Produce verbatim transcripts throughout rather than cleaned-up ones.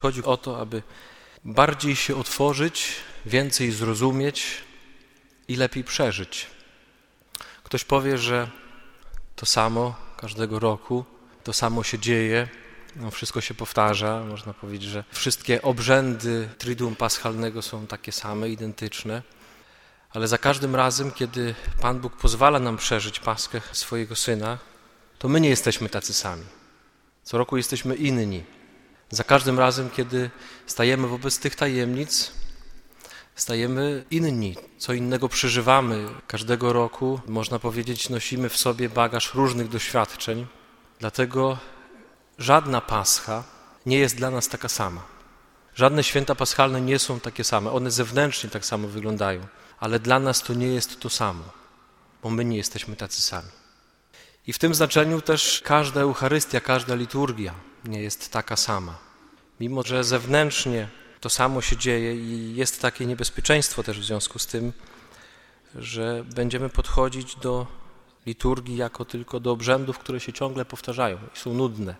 Chodzi o to, aby bardziej się otworzyć, więcej zrozumieć i lepiej przeżyć. Ktoś powie, że to samo każdego roku, to samo się dzieje, no wszystko się powtarza. Można powiedzieć, że wszystkie obrzędy Triduum Paschalnego są takie same, identyczne. Ale za każdym razem, kiedy Pan Bóg pozwala nam przeżyć Paschę swojego Syna, to my nie jesteśmy tacy sami. Co roku jesteśmy inni. Za każdym razem, kiedy stajemy wobec tych tajemnic, stajemy inni. Co innego przeżywamy każdego roku. Można powiedzieć, nosimy w sobie bagaż różnych doświadczeń. Dlatego żadna Pascha nie jest dla nas taka sama. Żadne święta paschalne nie są takie same. One zewnętrznie tak samo wyglądają. Ale dla nas to nie jest to samo, bo my nie jesteśmy tacy sami. I w tym znaczeniu też każda Eucharystia, każda liturgia nie jest taka sama. Mimo że zewnętrznie to samo się dzieje i jest takie niebezpieczeństwo też w związku z tym, że będziemy podchodzić do liturgii jako tylko do obrzędów, które się ciągle powtarzają i są nudne.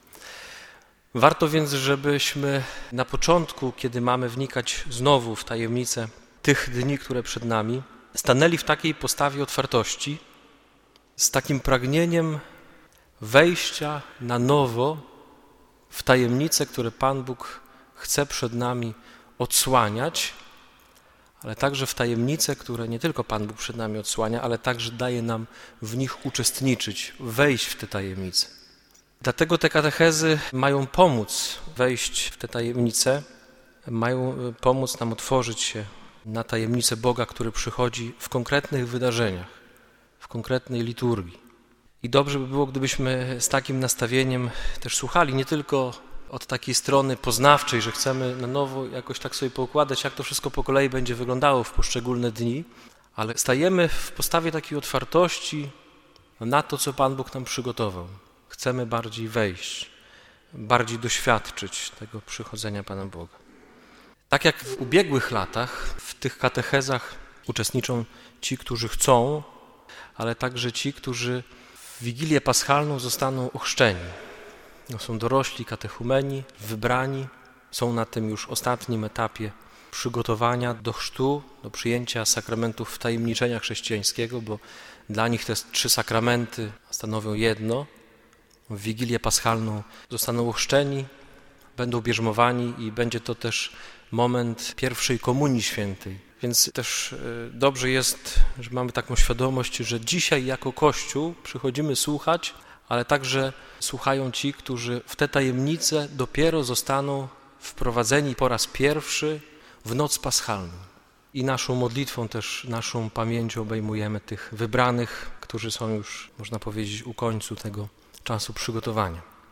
Warto więc, żebyśmy na początku, kiedy mamy wnikać znowu w tajemnicę tych dni, które przed nami, stanęli w takiej postawie otwartości, z takim pragnieniem wejścia na nowo w tajemnice, które Pan Bóg chce przed nami odsłaniać, ale także w tajemnice, które nie tylko Pan Bóg przed nami odsłania, ale także daje nam w nich uczestniczyć, wejść w te tajemnice. Dlatego te katechezy mają pomóc wejść w te tajemnice, mają pomóc nam otworzyć się na tajemnicę Boga, który przychodzi w konkretnych wydarzeniach, w konkretnej liturgii. I dobrze by było, gdybyśmy z takim nastawieniem też słuchali, nie tylko od takiej strony poznawczej, że chcemy na nowo jakoś tak sobie poukładać, jak to wszystko po kolei będzie wyglądało w poszczególne dni, ale stajemy w postawie takiej otwartości na to, co Pan Bóg nam przygotował. Chcemy bardziej wejść, bardziej doświadczyć tego przychodzenia Pana Boga. Tak jak w ubiegłych latach, w tych katechezach uczestniczą ci, którzy chcą, ale także ci, którzy w Wigilię Paschalną zostaną ochrzczeni. No, są dorośli katechumeni, wybrani, są na tym już ostatnim etapie przygotowania do chrztu, do przyjęcia sakramentów wtajemniczenia chrześcijańskiego, bo dla nich te trzy sakramenty stanowią jedno. W Wigilię Paschalną zostaną ochrzczeni, będą bierzmowani i będzie to też moment pierwszej komunii świętej. Więc też dobrze jest, że mamy taką świadomość, że dzisiaj jako Kościół przychodzimy słuchać, ale także słuchają ci, którzy w te tajemnice dopiero zostaną wprowadzeni po raz pierwszy w noc paschalną. I naszą modlitwą też, naszą pamięcią obejmujemy tych wybranych, którzy są już, można powiedzieć, u końcu tego czasu przygotowania.